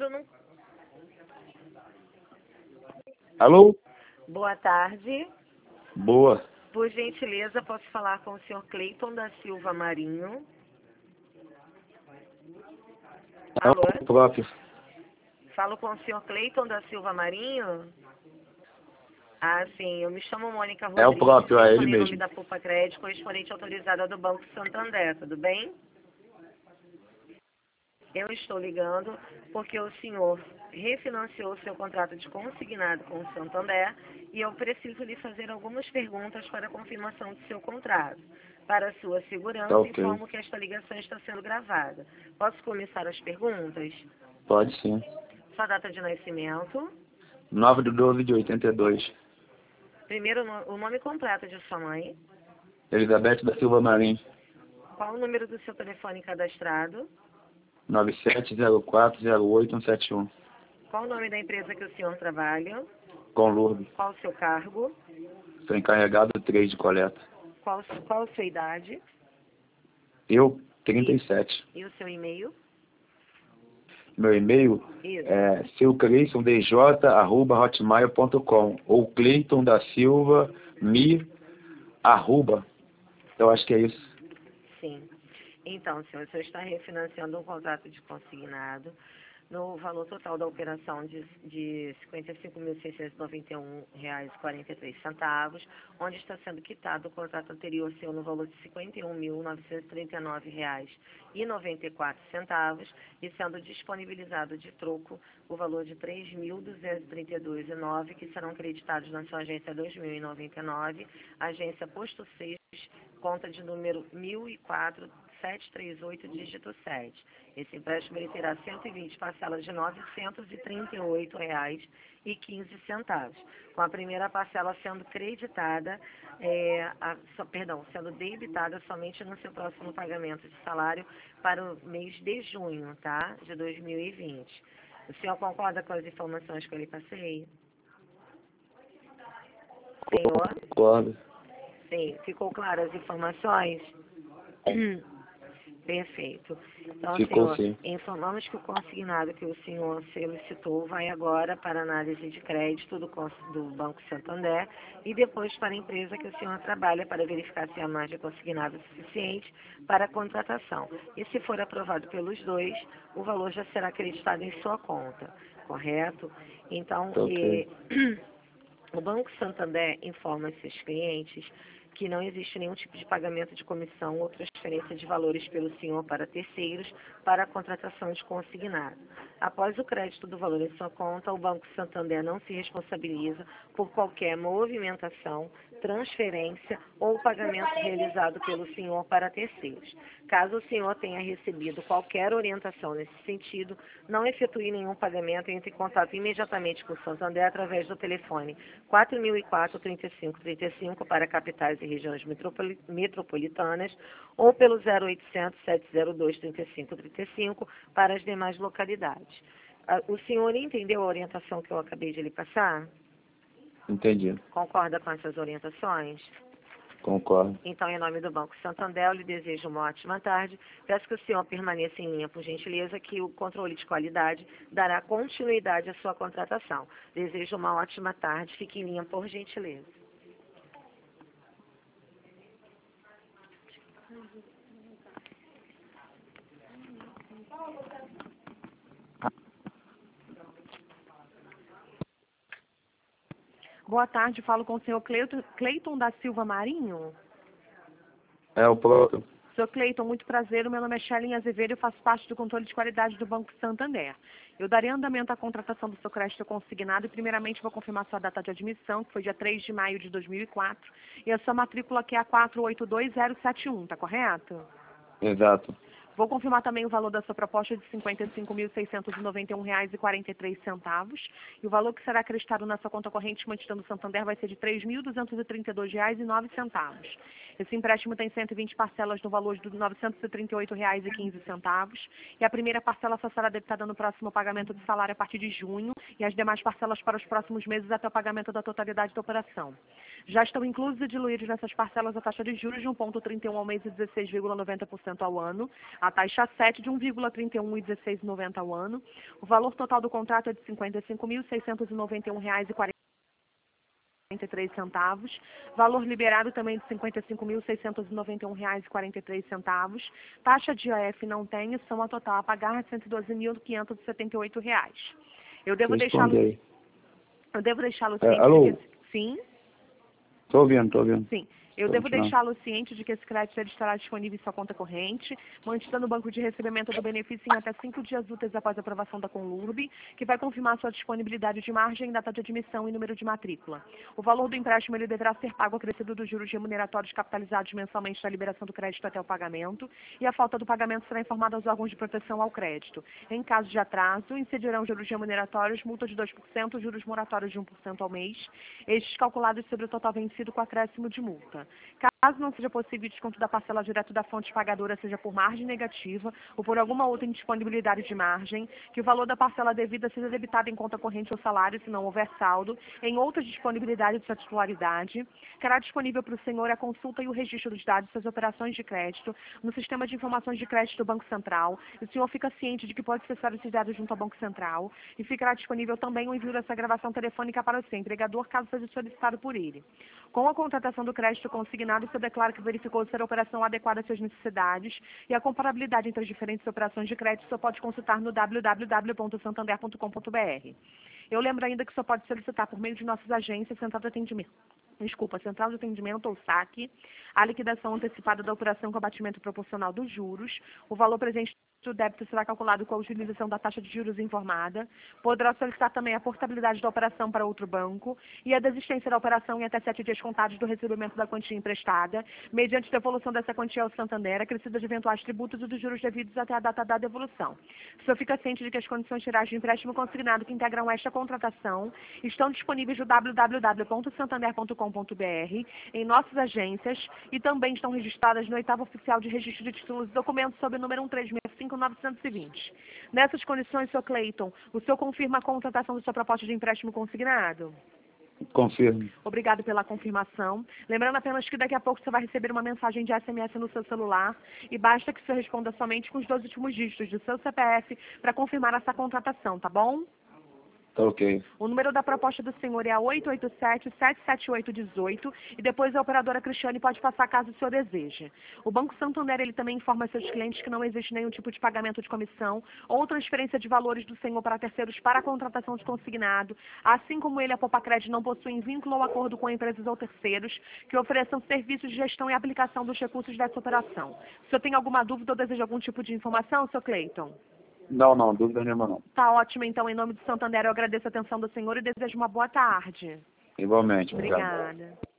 número não... Alô? Boa tarde. Boa. Por gentileza, posso falar com o senhor Cleiton da Silva Marinho? É Alô? o próprio. Falo com o senhor Cleiton da Silva Marinho? Ah, sim. Eu me chamo Mônica É o Rodrigues. próprio, é ele Em nome mesmo. da Pupa Crédito, correspondente autorizada do Banco Santander, tudo bem? Eu estou ligando porque o senhor refinanciou seu contrato de consignado com o Santander e eu preciso lhe fazer algumas perguntas para a confirmação do seu contrato. Para sua segurança, Tá ok. informo que esta ligação está sendo gravada. Posso começar as perguntas? Pode sim. Sua data de nascimento. 9/12/82. Primeiro, o nome completo de sua mãe. Elizabeth da Silva Marim. Qual o número do seu telefone cadastrado? 97040871. Qual o nome da empresa que o senhor trabalha? Com Lourdes. Qual o seu cargo? Sou encarregado 3 de coleta. Qual a sua idade? Eu, 37. E o seu e-mail? Meu e-mail Isso. é seucleitondj@hotmail.com ou Cleiton da Silva mi arroba. Eu acho que é isso. Sim. Então, senhor, o senhor está refinanciando um contrato de consignado no valor total da operação de R$ 55.691,43, onde está sendo quitado o contrato anterior seu no valor de R$ 51.939,94 e sendo disponibilizado de troco o valor de R$ 3.232,09, que serão creditados na sua agência 2099, agência Posto 6, conta de número 1004 738, dígito 7. Esse empréstimo ele terá 120 parcelas de R$ 938,15, com a primeira parcela sendo creditada, sendo debitada somente no seu próximo pagamento de salário para o mês de junho, tá? De 2020. O senhor concorda com as informações que eu lhe passei? Senhor? Concordo. Sim. Ficou claras as informações? Perfeito. Então, Ficou senhor, sim. informamos que o consignado que o senhor solicitou vai agora para análise de crédito do Banco Santander e depois para a empresa que o senhor trabalha para verificar se a margem consignada é suficiente para a contratação. E se for aprovado pelos dois, o valor já será acreditado em sua conta, correto? Então, Tá ok. o Banco Santander informa seus clientes que não existe nenhum tipo de pagamento de comissão ou transferência de valores pelo senhor para terceiros para a contratação de consignado. Após o crédito do valor em sua conta, o Banco Santander não se responsabiliza por qualquer movimentação, transferência ou pagamento realizado pelo senhor para terceiros. Caso o senhor tenha recebido qualquer orientação nesse sentido, não efetue nenhum pagamento e entre em contato imediatamente com o Santander através do telefone 4004-3535 para capitais e regiões metropolitanas ou pelo 0800 702 3535 para as demais localidades. O senhor entendeu a orientação que eu acabei de lhe passar? Entendi. Concorda com essas orientações? Concordo. Então, em nome do Banco Santander, eu lhe desejo uma ótima tarde. Peço que o senhor permaneça em linha, por gentileza, que o controle de qualidade dará continuidade à sua contratação. Desejo uma ótima tarde. Fique em linha, por gentileza. Boa tarde, falo com o senhor Cleiton da Silva Marinho. É o próprio. Senhor Cleiton, muito prazer. O meu nome é Shelly Azevedo e eu faço parte do controle de qualidade do Banco Santander. Eu darei andamento à contratação do seu crédito consignado e primeiramente vou confirmar sua data de admissão, que foi dia 3 de maio de 2004, e a sua matrícula que é a 482071, tá correto? Exato. Vou confirmar também o valor da sua proposta de R$ 55.691,43. E o valor que será acreditado na sua conta corrente mantida no Santander vai ser de R$ 3.232,09. Esse empréstimo tem 120 parcelas no valor de R$ 938,15. E a primeira parcela só será debitada no próximo pagamento de salário a partir de junho e as demais parcelas para os próximos meses até o pagamento da totalidade da operação. Já estão inclusos e diluídos nessas parcelas a taxa de juros de 1,31 ao mês e 16,90% ao ano, a taxa 7 de 1,31 e 16,90 ao ano. O valor total do contrato é de R$ 55.691,43. Valor liberado também de R$ 55.691,43. Taxa de IOF não tem, soma total a pagar R$ 112.578. Eu devo deixá-lo ciente alô? de que... Sim? Estou ouvindo. Sim. Eu devo deixá-lo ciente de que esse crédito ele estará disponível em sua conta corrente, mantida no banco de recebimento do benefício em até 5 dias úteis após a aprovação da Conlurb, que vai confirmar sua disponibilidade de margem, data de admissão e número de matrícula. O valor do empréstimo ele deverá ser pago acrescido dos juros remuneratórios capitalizados mensalmente da liberação do crédito até o pagamento, e a falta do pagamento será informada aos órgãos de proteção ao crédito. Em caso de atraso, incidirão juros remuneratórios, multa de 2%, juros moratórios de 1% ao mês, estes calculados sobre o total vencido com acréscimo de multa. Caso não seja possível o desconto da parcela direto da fonte pagadora, seja por margem negativa ou por alguma outra indisponibilidade de margem, que o valor da parcela devida seja debitado em conta corrente ou salário, se não houver saldo, em outra disponibilidade de sua titularidade, ficará disponível para o senhor a consulta e o registro dos dados de suas operações de crédito no Sistema de Informações de Crédito do Banco Central, e o senhor fica ciente de que pode acessar esses dados junto ao Banco Central, e ficará disponível também o envio dessa gravação telefônica para o seu empregador, caso seja solicitado por ele. Com a contratação do crédito consignado, você declara que verificou ser a operação adequada às suas necessidades, e a comparabilidade entre as diferentes operações de crédito só pode consultar no www.santander.com.br. Eu lembro ainda que só pode solicitar por meio de nossas agências, Central de Atendimento ou SAC, a liquidação antecipada da operação com abatimento proporcional dos juros. O valor presente do débito será calculado com a utilização da taxa de juros informada. Poderá solicitar também a portabilidade da operação para outro banco e a desistência da operação em até 7 dias contados do recebimento da quantia emprestada, mediante devolução dessa quantia ao Santander, acrescida de eventuais tributos e dos juros devidos até a data da devolução. O senhor fica ciente de que as condições gerais de empréstimo consignado que integram esta contratação estão disponíveis no www.santander.com.br, em nossas agências, e também estão registradas no 8º Oficial de Registro de Títulos e Documentos sob o número 1365920. Nessas condições, Sr. Cleiton, o senhor confirma a contratação da sua proposta de empréstimo consignado? Confirmo. Obrigado pela confirmação. Lembrando apenas que daqui a pouco você vai receber uma mensagem de SMS no seu celular, e basta que você responda somente com os 2 últimos dígitos do seu CPF para confirmar essa contratação, tá bom? Tá ok. O número da proposta do senhor é a 887-778-18, e depois a operadora Cristiane pode passar caso o senhor deseje. O Banco Santander ele também informa seus clientes que não existe nenhum tipo de pagamento de comissão ou transferência de valores do senhor para terceiros para a contratação de consignado, assim como ele, a Popacred, não possui vínculo ou acordo com empresas ou terceiros que ofereçam serviços de gestão e aplicação dos recursos dessa operação. O senhor tem alguma dúvida ou deseja algum tipo de informação, Sr. Cleiton? Não, dúvida nenhuma não. Tá ótimo, então, em nome do Santander, eu agradeço a atenção do senhor e desejo uma boa tarde. Igualmente, obrigado. Obrigada.